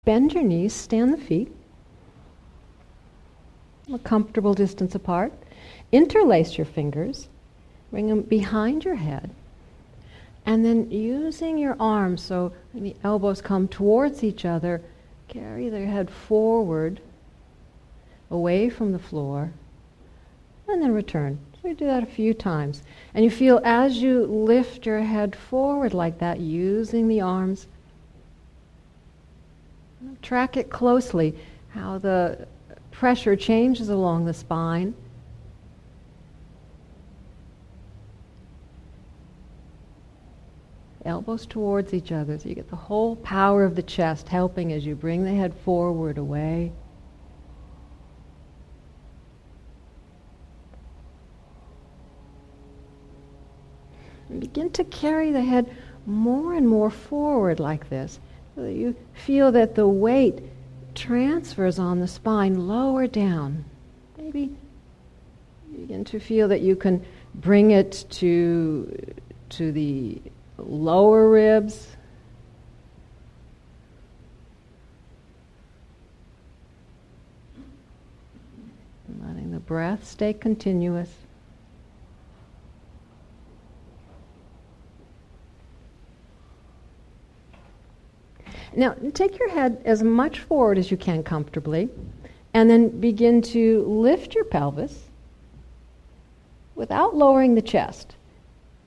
Bend your knees, stand the feet a comfortable distance apart. Interlace your fingers, bring them behind your head, and then using your arms so the elbows come towards each other, carry their head forward, away from the floor, and then return. So you do that a few times. And you feel as you lift your head forward like that, using the arms, track it closely, how the pressure changes along the spine. Elbows towards each other, so you get the whole power of the chest helping as you bring the head forward, away. And begin to carry the head more and more forward like this, so that you feel that the weight transfers on the spine lower down. Maybe you begin to feel that you can bring it to the lower ribs. Letting the breath stay continuous. Now, take your head as much forward as you can comfortably, and then begin to lift your pelvis without lowering the chest.